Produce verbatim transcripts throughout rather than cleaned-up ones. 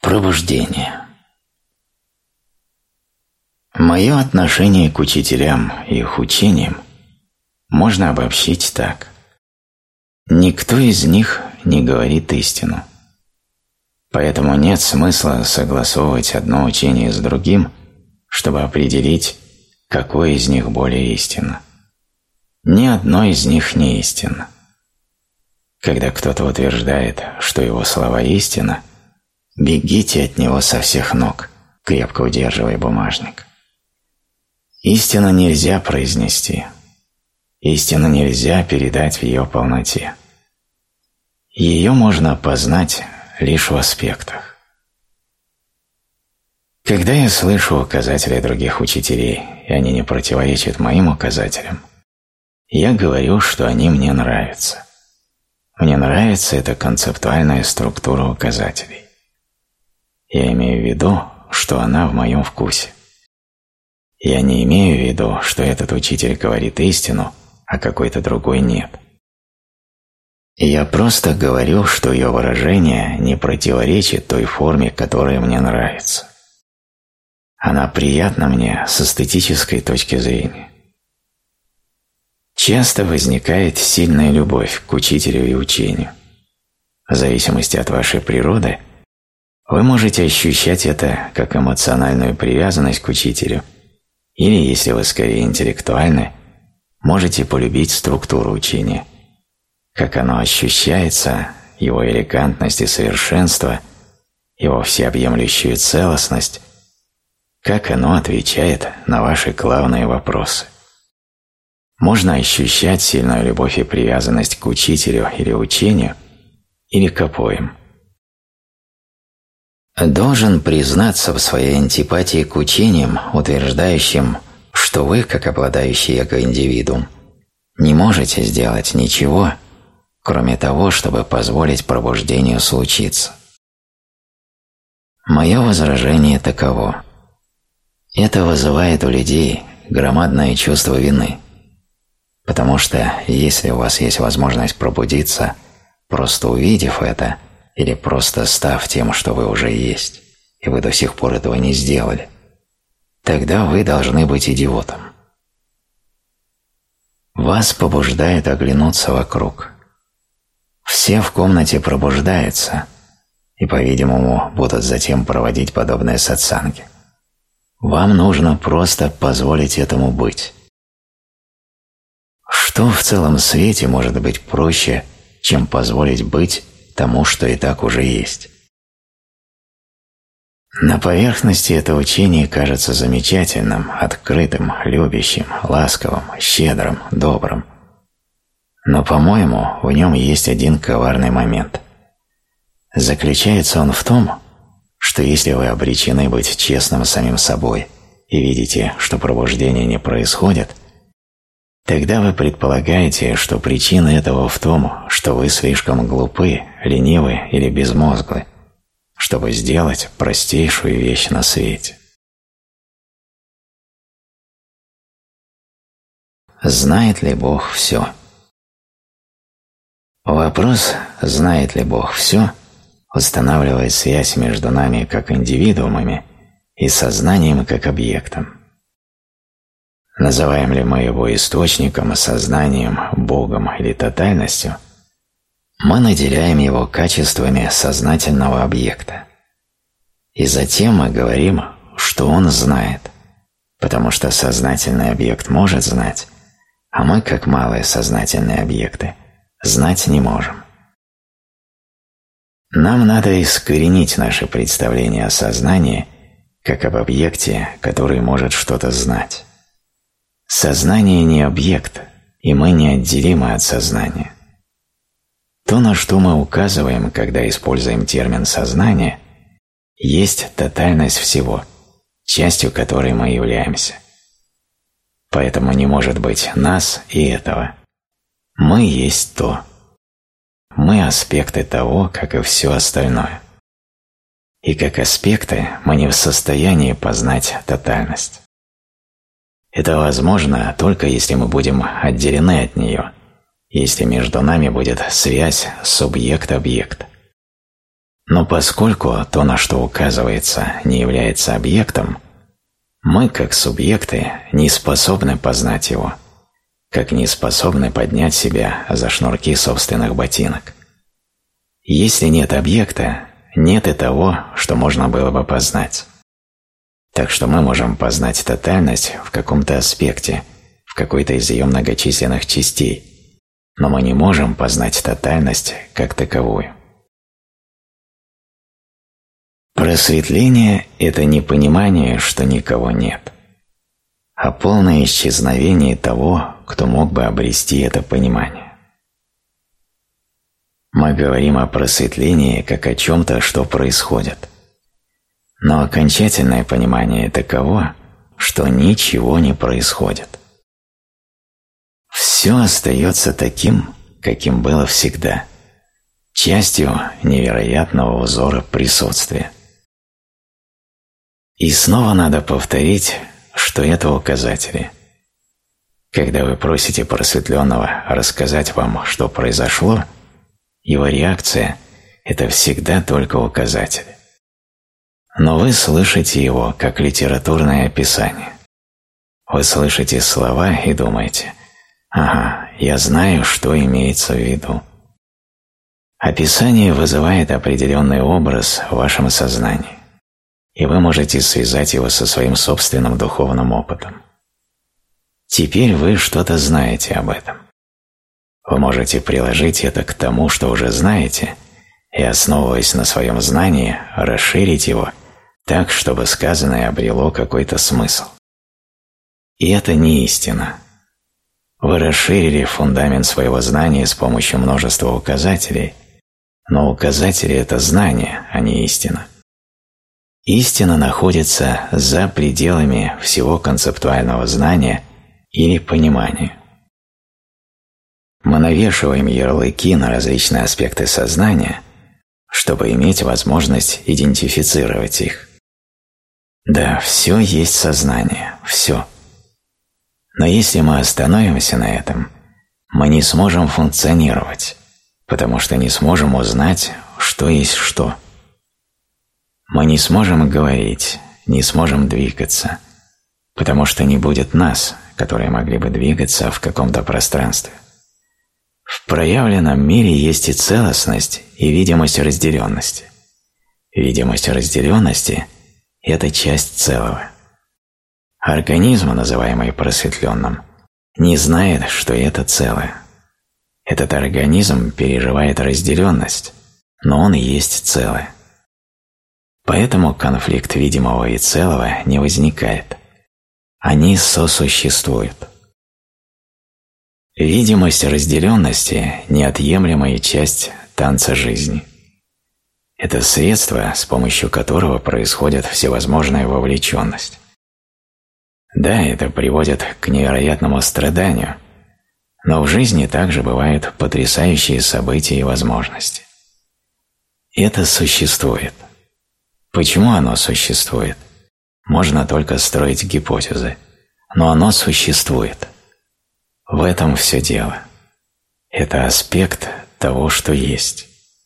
Пробуждение. Мое отношение к учителям и их учениям можно обобщить так. Никто из них не говорит истину. Поэтому нет смысла согласовывать одно учение с другим, чтобы определить, какое из них более истинно. Ни одно из них не истинно. Когда кто-то утверждает, что его слова истина, бегите от него со всех ног, крепко удерживая бумажник. Истину нельзя произнести. Истину нельзя передать в ее полноте. Ее можно познать лишь в аспектах. Когда я слышу указатели других учителей, и они не противоречат моим указателям, я говорю, что они мне нравятся. Мне нравится эта концептуальная структура указателей. Я имею в виду, что она в моем вкусе. Я не имею в виду, что этот учитель говорит истину, а какой-то другой нет. Я просто говорю, что ее выражение не противоречит той форме, которая мне нравится. Она приятна мне с эстетической точки зрения. Часто возникает сильная любовь к учителю и учению. В зависимости от вашей природы, вы можете ощущать это как эмоциональную привязанность к учителю, или, если вы скорее интеллектуальны, можете полюбить структуру учения, как оно ощущается, его элегантность и совершенство, его всеобъемлющую целостность, как оно отвечает на ваши главные вопросы. Можно ощущать сильную любовь и привязанность к учителю или учению, или к обоим. Должен признаться в своей антипатии к учениям, утверждающим, что вы, как обладающий эго-индивидуум, не можете сделать ничего, кроме того, чтобы позволить пробуждению случиться. Мое возражение таково. Это вызывает у людей громадное чувство вины, потому что если у вас есть возможность пробудиться, просто увидев это, или просто став тем, что вы уже есть, и вы до сих пор этого не сделали, тогда вы должны быть идиотом. Вас побуждает оглянуться вокруг. Все в комнате пробуждаются и, по-видимому, будут затем проводить подобные сатсанги. Вам нужно просто позволить этому быть. Что в целом свете может быть проще, чем позволить быть тому, что и так уже есть? На поверхности это учение кажется замечательным, открытым, любящим, ласковым, щедрым, добрым. Но, по-моему, в нем есть один коварный момент. Заключается он в том, что если вы обречены быть честным самим собой и видите, что пробуждение не происходит, тогда вы предполагаете, что причина этого в том, что вы слишком глупы, ленивы или безмозглы, чтобы сделать простейшую вещь на свете. Знает ли Бог все? Вопрос «знает ли Бог все?» устанавливает связь между нами как индивидуумами и сознанием как объектом. Называем ли мы его источником, сознанием, Богом или тотальностью, мы наделяем его качествами сознательного объекта. И затем мы говорим, что он знает, потому что сознательный объект может знать, а мы, как малые сознательные объекты, знать не можем. Нам надо искоренить наше представление о сознании как об объекте, который может что-то знать. Сознание не объект, и мы неотделимы от сознания. То, на что мы указываем, когда используем термин «сознание», есть тотальность всего, частью которой мы являемся. Поэтому не может быть нас и этого. Мы есть то. Мы аспекты того, как и все остальное. И как аспекты мы не в состоянии познать тотальность. Это возможно только если мы будем отделены от нее, если между нами будет связь субъект-объект. Но поскольку то, на что указывается, не является объектом, мы, как субъекты, не способны познать его, как не способны поднять себя за шнурки собственных ботинок. Если нет объекта, нет и того, что можно было бы познать. Так что мы можем познать тотальность в каком-то аспекте, в какой-то из ее многочисленных частей, но мы не можем познать тотальность как таковую. Просветление – это не понимание, что никого нет, а полное исчезновение того, кто мог бы обрести это понимание. Мы говорим о просветлении как о чем-то, что происходит, но окончательное понимание таково, что ничего не происходит. Все остается таким, каким было всегда, частью невероятного узора присутствия. И снова надо повторить, что это указатели. Когда вы просите просветленного рассказать вам, что произошло, его реакция – это всегда только указатели. Но вы слышите его как литературное описание. Вы слышите слова и думаете: «Ага, я знаю, что имеется в виду». Описание вызывает определенный образ в вашем сознании, и вы можете связать его со своим собственным духовным опытом. Теперь вы что-то знаете об этом. Вы можете приложить это к тому, что уже знаете, и, основываясь на своем знании, расширить его так, чтобы сказанное обрело какой-то смысл. И это не истина. Вы расширили фундамент своего знания с помощью множества указателей, но указатели – это знание, а не истина. Истина находится за пределами всего концептуального знания или понимания. Мы навешиваем ярлыки на различные аспекты сознания, чтобы иметь возможность идентифицировать их. Да, все есть сознание, все. Но если мы остановимся на этом, мы не сможем функционировать, потому что не сможем узнать, что есть что. Мы не сможем говорить, не сможем двигаться, потому что не будет нас, которые могли бы двигаться в каком-то пространстве. В проявленном мире есть и целостность, и видимость разделенности. Видимость разделенности – это часть целого. Организм, называемый просветленным, не знает, что это целое. Этот организм переживает разделенность, но он и есть целое. Поэтому конфликт видимого и целого не возникает. Они сосуществуют. Видимость разделенности – неотъемлемая часть танца жизни. Это средство, с помощью которого происходит всевозможная вовлеченность. Да, это приводит к невероятному страданию, но в жизни также бывают потрясающие события и возможности. Это существует. Почему оно существует? Можно только строить гипотезы, но оно существует. В этом все дело. Это аспект того, что есть.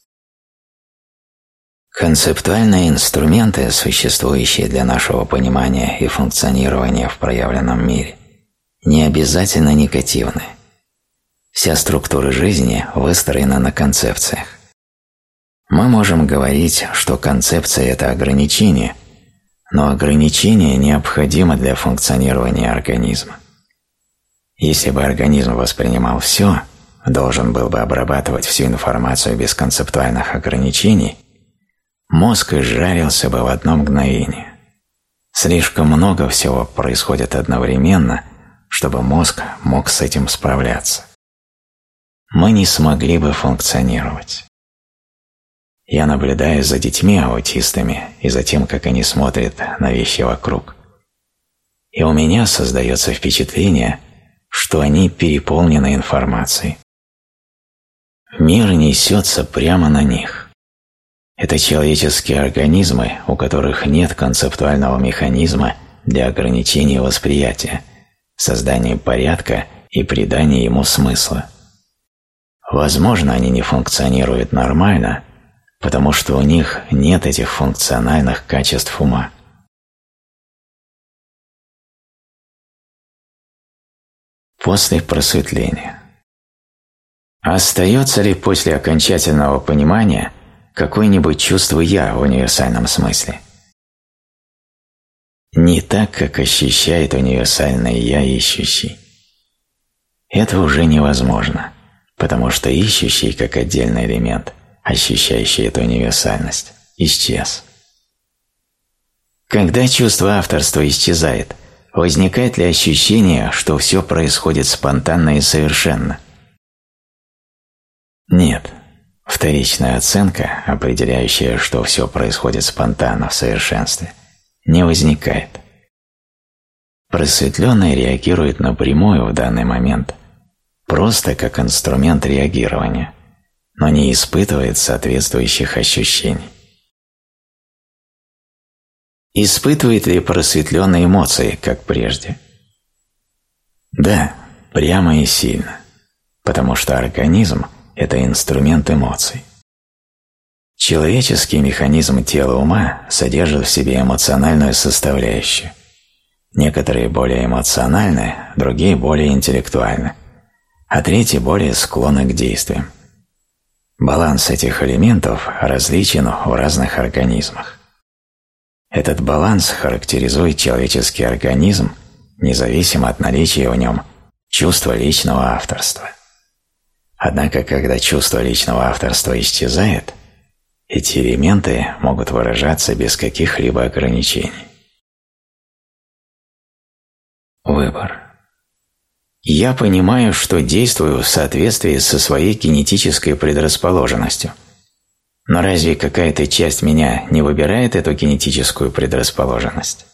Концептуальные инструменты, существующие для нашего понимания и функционирования в проявленном мире, не обязательно негативны. Вся структура жизни выстроена на концепциях. Мы можем говорить, что концепция – это ограничение, но ограничение необходимо для функционирования организма. Если бы организм воспринимал все, должен был бы обрабатывать всю информацию без концептуальных ограничений, мозг изжарился бы в одно мгновение. Слишком много всего происходит одновременно, чтобы мозг мог с этим справляться. Мы не смогли бы функционировать. Я наблюдаю за детьми-аутистами и за тем, как они смотрят на вещи вокруг. И у меня создается впечатление, что они переполнены информацией. Мир несется прямо на них. Это человеческие организмы, у которых нет концептуального механизма для ограничения восприятия, создания порядка и придания ему смысла. Возможно, они не функционируют нормально, потому что у них нет этих функциональных качеств ума. После просветления. Остается ли после окончательного понимания какое-нибудь чувство «я» в универсальном смысле? Не так, как ощущает универсальное «я» ищущий. Это уже невозможно, потому что ищущий, как отдельный элемент, ощущающий эту универсальность, исчез. Когда чувство авторства исчезает, возникает ли ощущение, что все происходит спонтанно и совершенно? Нет. Вторичная оценка, определяющая, что все происходит спонтанно в совершенстве, не возникает. Просветленный реагирует напрямую в данный момент, просто как инструмент реагирования, но не испытывает соответствующих ощущений. Испытывает ли просветленный эмоции, как прежде? Да, прямо и сильно, потому что организм – это инструмент эмоций. Человеческий механизм тела ума содержит в себе эмоциональную составляющую. Некоторые более эмоциональны, другие более интеллектуальны, а третьи более склонны к действиям. Баланс этих элементов различен в разных организмах. Этот баланс характеризует человеческий организм, независимо от наличия в нем чувства личного авторства. Однако, когда чувство личного авторства исчезает, эти элементы могут выражаться без каких-либо ограничений. Выбор. Я понимаю, что действую в соответствии со своей генетической предрасположенностью. Но разве какая-то часть меня не выбирает эту генетическую предрасположенность?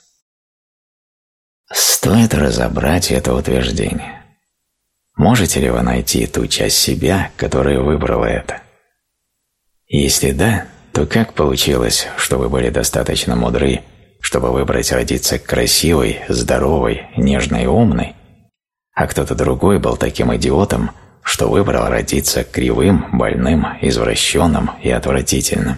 Стоит разобрать это утверждение. Можете ли вы найти ту часть себя, которая выбрала это? Если да, то как получилось, что вы были достаточно мудры, чтобы выбрать родиться красивой, здоровой, нежной и умной, а кто-то другой был таким идиотом, что выбрал родиться кривым, больным, извращенным и отвратительным?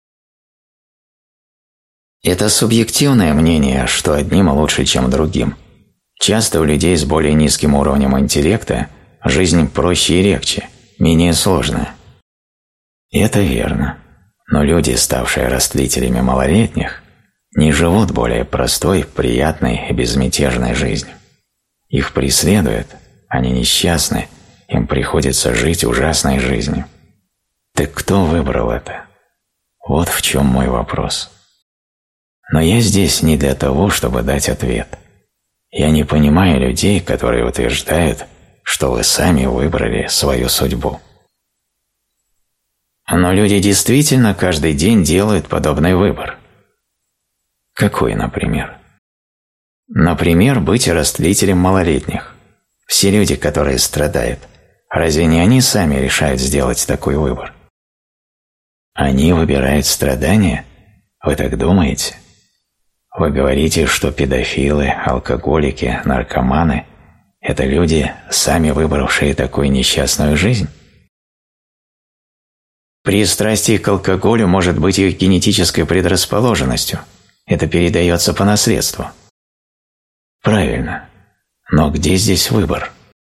Это субъективное мнение, что одним лучше, чем другим. Часто у людей с более низким уровнем интеллекта жизнь проще и легче, менее сложная. Это верно, но люди, ставшие растлителями малолетних, не живут более простой, приятной и безмятежной жизнью. Их преследуют, они несчастны, им приходится жить ужасной жизнью. Так кто выбрал это? Вот в чем мой вопрос. Но я здесь не для того, чтобы дать ответ. Я не понимаю людей, которые утверждают, что вы сами выбрали свою судьбу. Но люди действительно каждый день делают подобный выбор. Какой, например? Например, быть растлителем малолетних. Все люди, которые страдают, разве не они сами решают сделать такой выбор? Они выбирают страдания? Вы так думаете? Вы говорите, что педофилы, алкоголики, наркоманы – это люди, сами выбравшие такую несчастную жизнь? Пристрастие к алкоголю может быть их генетической предрасположенностью. Это передается по наследству. Правильно. Но где здесь выбор?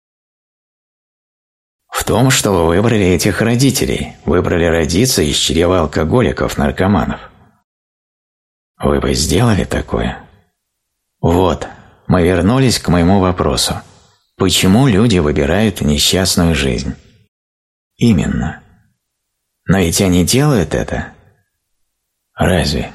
В том, что вы выбрали этих родителей, выбрали родиться из чрева алкоголиков, наркоманов. Вы бы сделали такое? Вот, мы вернулись к моему вопросу. Почему люди выбирают несчастную жизнь? Именно. Но ведь они делают это. Разве?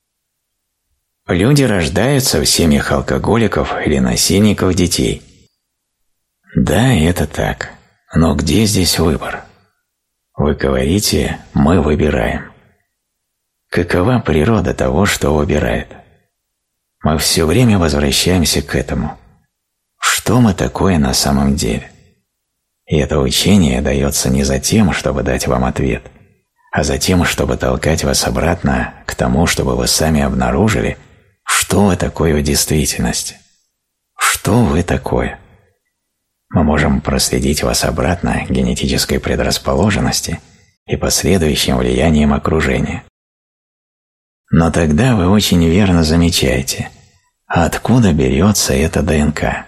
Люди рождаются в семьях алкоголиков или насильников детей. Да, это так. Но где здесь выбор? Вы говорите, мы выбираем. Какова природа того, что выбирает? Мы все время возвращаемся к этому. Что мы такое на самом деле? И это учение дается не за тем, чтобы дать вам ответ, а за тем, чтобы толкать вас обратно к тому, чтобы вы сами обнаружили, что вы такое в действительности. Что вы такое? Мы можем проследить вас обратно к генетической предрасположенности и последующим влиянием окружения. Но тогда вы очень верно замечаете, откуда берется эта ДНК.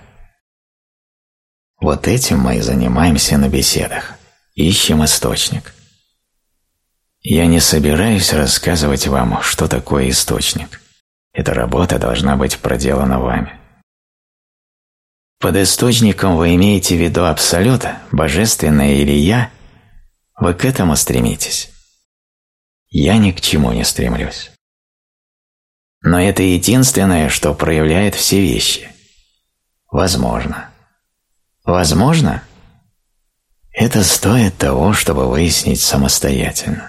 Вот этим мы и занимаемся на беседах, ищем источник. Я не собираюсь рассказывать вам, что такое источник. Эта работа должна быть проделана вами. Под источником вы имеете в виду Абсолют, Божественное или Я? Вы к этому стремитесь? Я ни к чему не стремлюсь. Но это единственное, что проявляет все вещи. Возможно. Возможно? Это стоит того, чтобы выяснить самостоятельно.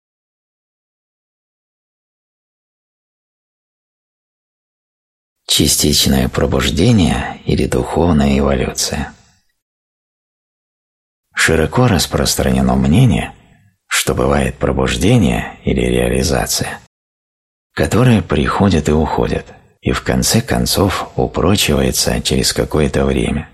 Частичное пробуждение или духовная эволюция. Широко распространено мнение, что бывает пробуждение или реализация, которое приходит и уходит, и в конце концов упрочивается через какое-то время.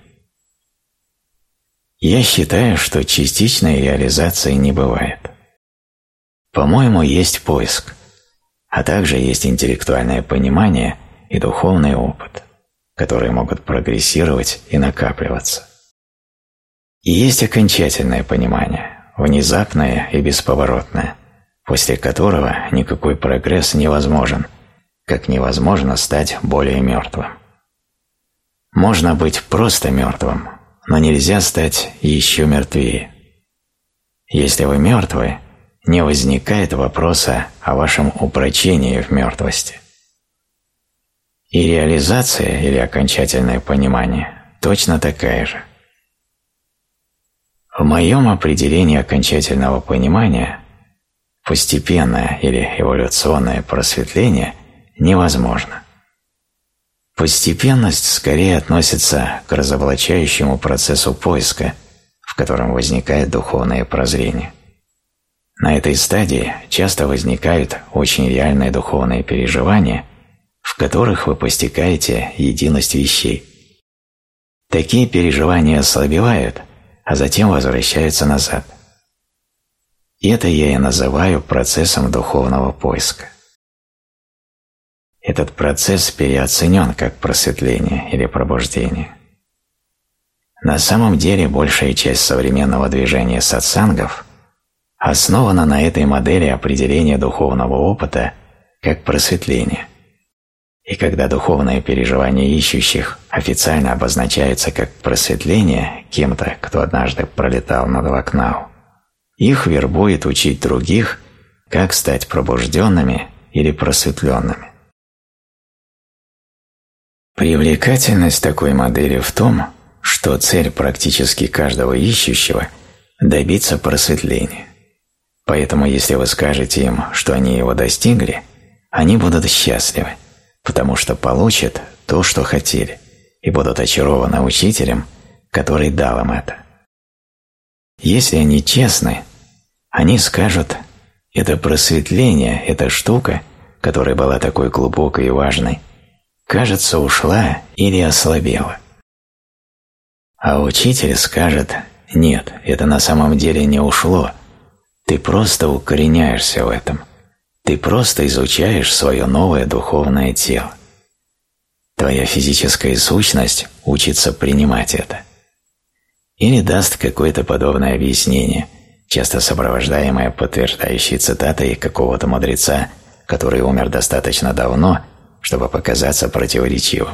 Я считаю, что частичной реализации не бывает. По-моему, есть поиск, а также есть интеллектуальное понимание и духовный опыт, которые могут прогрессировать и накапливаться. И есть окончательное понимание, внезапное и бесповоротное, после которого никакой прогресс невозможен, как невозможно стать более мертвым. Можно быть просто мертвым, но нельзя стать еще мертвее. Если вы мертвы, не возникает вопроса о вашем упрочении в мертвости. И реализация или окончательное понимание точно такая же. В моем определении окончательного понимания постепенное или эволюционное просветление невозможно. Постепенность скорее относится к разоблачающему процессу поиска, в котором возникает духовное прозрение. На этой стадии часто возникают очень реальные духовные переживания, в которых вы постигаете единость вещей. Такие переживания ослабевают, а затем возвращаются назад. И это я и называю процессом духовного поиска. Этот процесс переоценен как просветление или пробуждение. На самом деле большая часть современного движения сатсангов основана на этой модели определения духовного опыта как просветление. И когда духовные переживания ищущих официально обозначаются как просветление кем-то, кто однажды пролетал над Лакнау, их вербует учить других, как стать пробужденными или просветленными. Привлекательность такой модели в том, что цель практически каждого ищущего – добиться просветления. Поэтому если вы скажете им, что они его достигли, они будут счастливы, потому что получат то, что хотели, и будут очарованы учителем, который дал им это. Если они честны, они скажут: это просветление, эта штука, которая была такой глубокой и важной, кажется, ушла или ослабела. А учитель скажет: нет, это на самом деле не ушло, ты просто укореняешься в этом. Ты просто изучаешь свое новое духовное тело. Твоя физическая сущность учится принимать это. Или даст какое-то подобное объяснение, часто сопровождаемое подтверждающей цитатой какого-то мудреца, который умер достаточно давно, чтобы показаться противоречивым.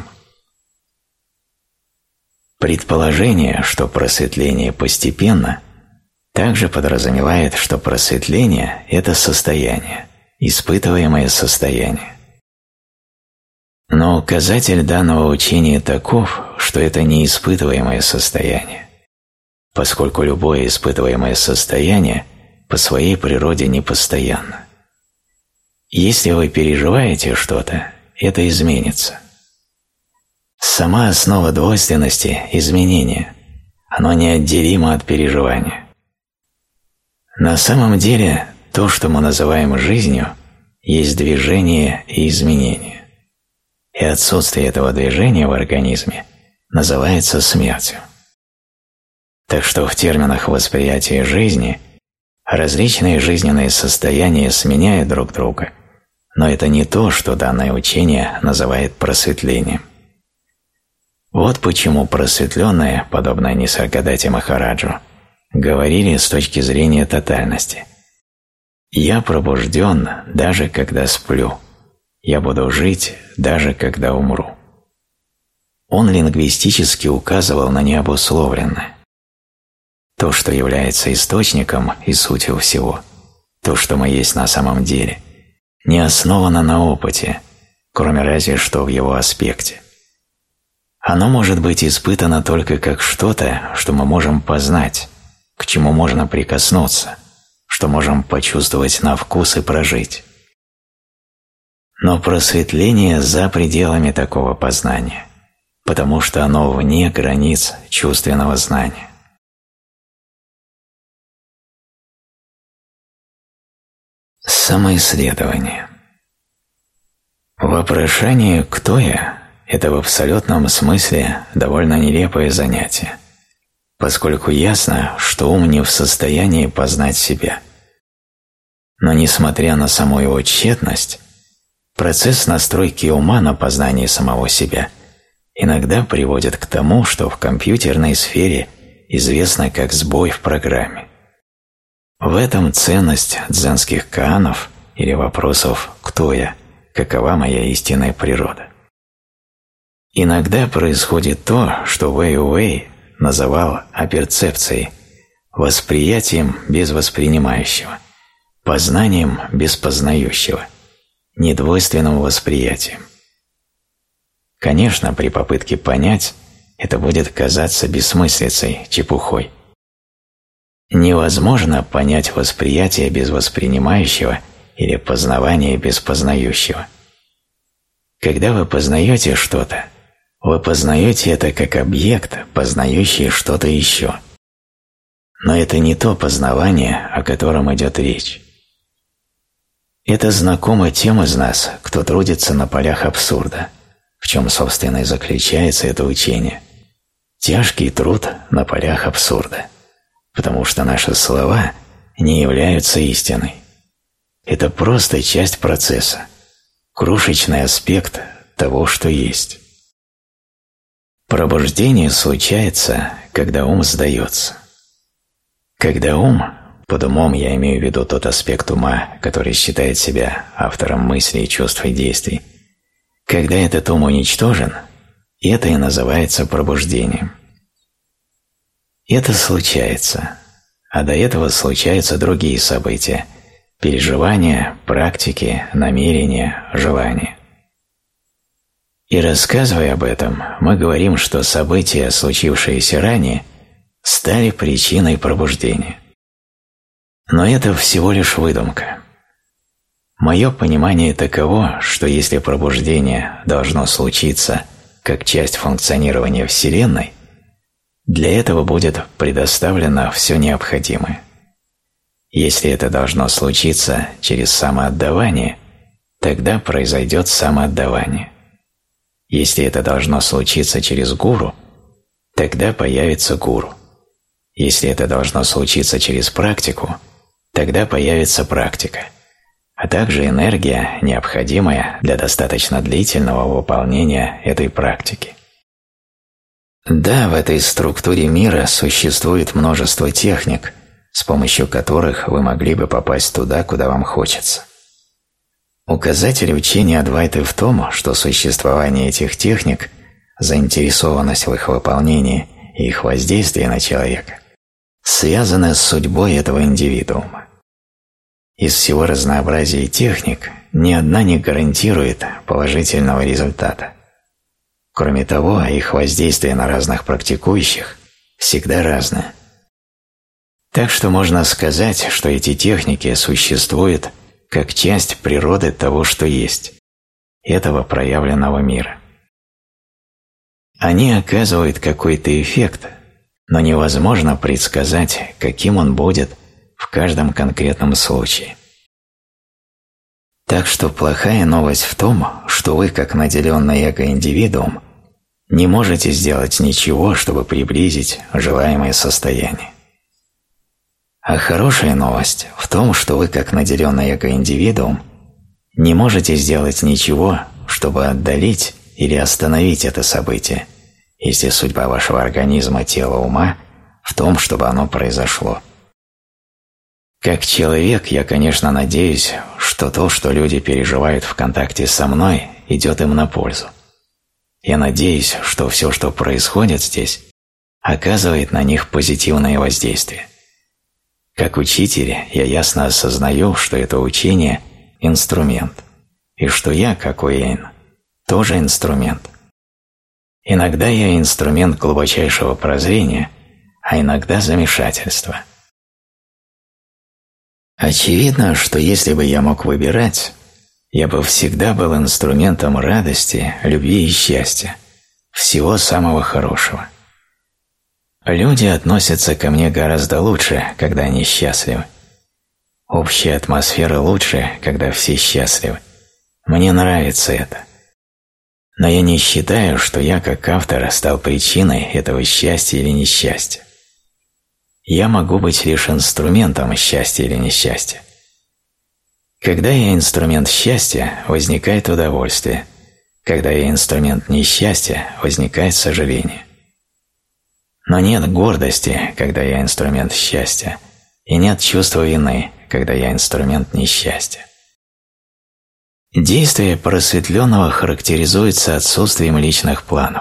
Предположение, что просветление постепенно, также подразумевает, что просветление – это состояние, испытываемое состояние. Но указатель данного учения таков, что это не испытываемое состояние, поскольку любое испытываемое состояние по своей природе непостоянно. Если вы переживаете что-то, это изменится. Сама основа двойственности – изменение, оно неотделимо от переживания. На самом деле, то, что мы называем жизнью, есть движение и изменение. И отсутствие этого движения в организме называется смертью. Так что в терминах восприятия жизни Различные жизненные состояния сменяют друг друга, но это не то, что данное учение называет просветлением. Вот почему просветленные, подобно Нисаргадате Махараджу, говорили с точки зрения тотальности. «Я пробужден, даже когда сплю. Я буду жить, даже когда умру». Он лингвистически указывал на необусловленное. То, что является источником и сутью всего, то, что мы есть на самом деле, не основано на опыте, кроме разве что в его аспекте. Оно может быть испытано только как что-то, что мы можем познать, к чему можно прикоснуться, что можем почувствовать на вкус и прожить. Но просветление за пределами такого познания, потому что оно вне границ чувственного знания. Самоисследование. Вопрошание «Кто я?» – это в абсолютном смысле довольно нелепое занятие, поскольку ясно, что ум не в состоянии познать себя. Но несмотря на саму его тщетность, процесс настройки ума на познание самого себя иногда приводит к тому, что в компьютерной сфере известно как сбой в программе. В этом ценность дзенских каанов или вопросов «Кто я?», «Какова моя истинная природа?». Иногда происходит то, что Вэй Уэй называл аперцепцией, восприятием без воспринимающего, познанием без познающего, недвойственным восприятием. Конечно, при попытке понять это будет казаться бессмыслицей, чепухой. Невозможно понять восприятие без воспринимающего или познавание без познающего. Когда вы познаете что-то, вы познаете это как объект, познающий что-то еще. Но это не то познавание, о котором идет речь. Это знакомо тем из нас, кто трудится на полях абсурда, в чем, собственно, и заключается это учение. Тяжкий труд на полях абсурда. Потому что наши слова не являются истиной. Это просто часть процесса, крошечный аспект того, что есть. Пробуждение случается, когда ум сдается. Когда ум, под умом я имею в виду тот аспект ума, который считает себя автором мыслей, чувств и действий, когда этот ум уничтожен, это и называется пробуждением. Это случается, а до этого случаются другие события – переживания, практики, намерения, желания. И рассказывая об этом, мы говорим, что события, случившиеся ранее, стали причиной пробуждения. Но это всего лишь выдумка. Мое понимание таково, что если пробуждение должно случиться как часть функционирования Вселенной, для этого будет предоставлено все необходимое. Если это должно случиться через самоотдавание, тогда произойдет самоотдавание. Если это должно случиться через гуру, тогда появится гуру. Если это должно случиться через практику, тогда появится практика, а также энергия, необходимая для достаточно длительного выполнения этой практики. Да, в этой структуре мира существует множество техник, с помощью которых вы могли бы попасть туда, куда вам хочется. Указатель учения Адвайты в том, что существование этих техник, заинтересованность в их выполнении и их воздействие на человека связаны с судьбой этого индивидуума. Из всего разнообразия техник ни одна не гарантирует положительного результата. Кроме того, их воздействие на разных практикующих всегда разное. Так что можно сказать, что эти техники существуют как часть природы того, что есть, этого проявленного мира. Они оказывают какой-то эффект, но невозможно предсказать, каким он будет в каждом конкретном случае. Так что плохая новость в том, что вы, как наделенный эго-индивидуум, не можете сделать ничего, чтобы приблизить желаемое состояние. А хорошая новость в том, что вы, как наделенный эго-индивидуум, не можете сделать ничего, чтобы отдалить или остановить это событие, если судьба вашего организма, тела, ума в том, чтобы оно произошло. Как человек, я, конечно, надеюсь, что то, что люди переживают в контакте со мной, идет им на пользу. Я надеюсь, что все, что происходит здесь, оказывает на них позитивное воздействие. Как учитель, я ясно осознаю, что это учение – инструмент, и что я, как Уэйн, тоже инструмент. Иногда я инструмент глубочайшего прозрения, а иногда замешательства. Очевидно, что если бы я мог выбирать, я бы всегда был инструментом радости, любви и счастья, всего самого хорошего. Люди относятся ко мне гораздо лучше, когда они счастливы. Общая атмосфера лучше, когда все счастливы. Мне нравится это. Но я не считаю, что я, как автор, стал причиной этого счастья или несчастья. Я могу быть лишь инструментом счастья или несчастья. Когда я инструмент счастья, возникает удовольствие. Когда я инструмент несчастья, возникает сожаление. Но нет гордости, когда я инструмент счастья, и нет чувства вины, когда я инструмент несчастья. Действие просветленного характеризуется отсутствием личных планов.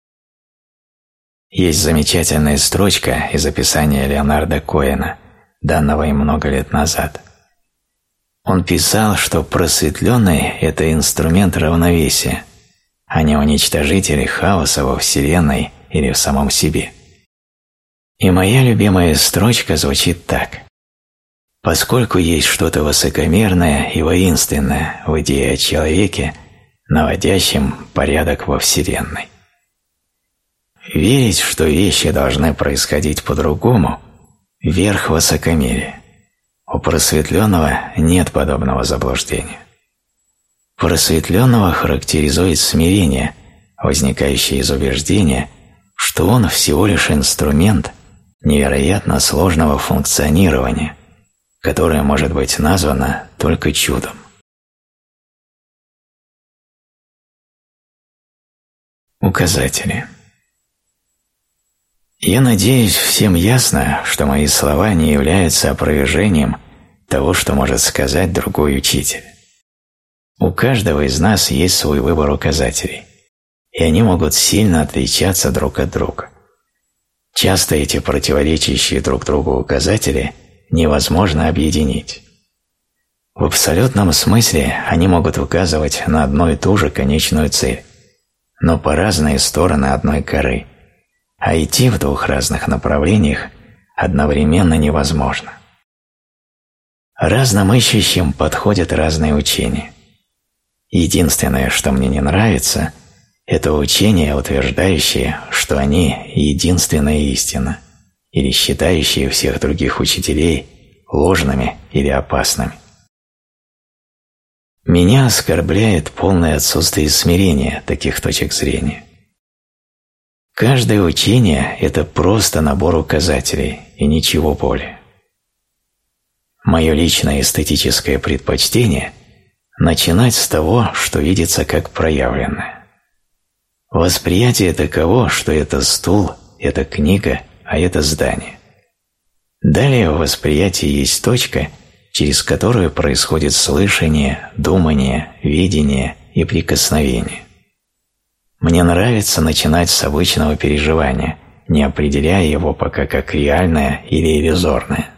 Есть замечательная строчка из описания Леонарда Коэна, данного им много лет назад. Он писал, что просветленный – это инструмент равновесия, а не уничтожитель хаоса во Вселенной или в самом себе. И моя любимая строчка звучит так: «Поскольку есть что-то высокомерное и воинственное в идее о человеке, наводящем порядок во Вселенной». Верить, что вещи должны происходить по-другому – верх высокомерия. У просветленного нет подобного заблуждения. Просветленного характеризует смирение, возникающее из убеждения, что он всего лишь инструмент невероятно сложного функционирования, которое может быть названо только чудом. Указатели. Я надеюсь, всем ясно, что мои слова не являются опровержением того, что может сказать другой учитель. У каждого из нас есть свой выбор указателей, и они могут сильно отличаться друг от друга. Часто эти противоречащие друг другу указатели невозможно объединить. В абсолютном смысле они могут указывать на одну и ту же конечную цель, но по разные стороны одной коры, а идти в двух разных направлениях одновременно невозможно. Разным ищущим подходят разные учения. Единственное, что мне не нравится, это учения, утверждающие, что они единственная истина, или считающие всех других учителей ложными или опасными. Меня оскорбляет полное отсутствие смирения таких точек зрения. Каждое учение – это просто набор указателей и ничего более. Мое личное эстетическое предпочтение – начинать с того, что видится как проявленное. Восприятие таково, что это стул, это книга, а это здание. Далее в восприятии есть точка, через которую происходит слышание, думание, видение и прикосновение. Мне нравится начинать с обычного переживания, не определяя его пока как реальное или иллюзорное.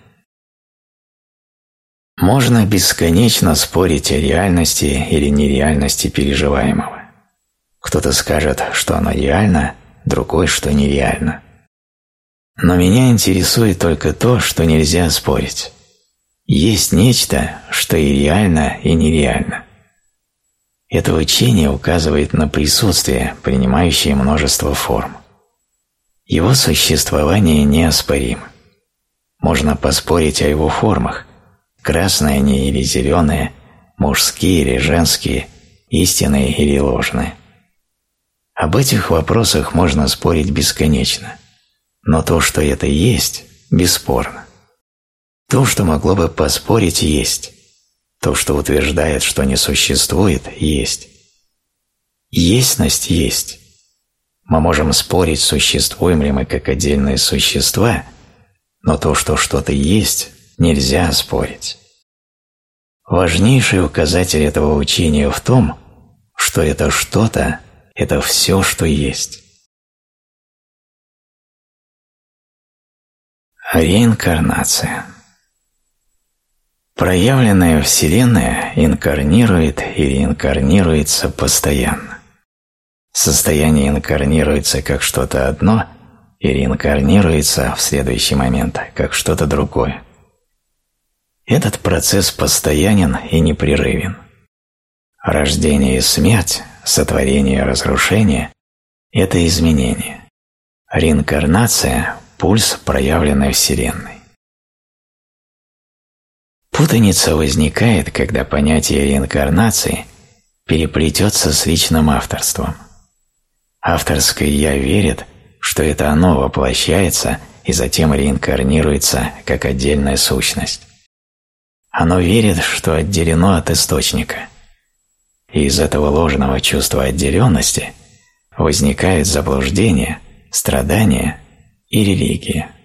Можно бесконечно спорить о реальности или нереальности переживаемого. Кто-то скажет, что оно реально, другой, что нереально. Но меня интересует только то, что нельзя спорить. Есть нечто, что и реально, и нереально. Это учение указывает на присутствие, принимающее множество форм. Его существование неоспоримо. Можно поспорить о его формах: красные они или зеленые, мужские или женские, истинные или ложные. Об этих вопросах можно спорить бесконечно, но то, что это есть, бесспорно. То, что могло бы поспорить, есть. То, что утверждает, что не существует, есть. Естьность есть. Мы можем спорить, существуем ли мы как отдельные существа, но то, что что-то есть, нельзя спорить. Важнейший указатель этого учения в том, что это что-то – это все, что есть. Реинкарнация. Проявленная Вселенная инкарнирует и реинкарнируется постоянно. Состояние инкарнируется как что-то одно и реинкарнируется в следующий момент как что-то другое. Этот процесс постоянен и непрерывен. Рождение и смерть, сотворение и разрушение – это изменение. Реинкарнация – пульс проявленной Вселенной. Путаница возникает, когда понятие реинкарнации переплетется с личным авторством. Авторское «я» верит, что это оно воплощается и затем реинкарнируется как отдельная сущность. Оно верит, что отделено от источника. И из этого ложного чувства отделенности возникает заблуждение, страдания и религия.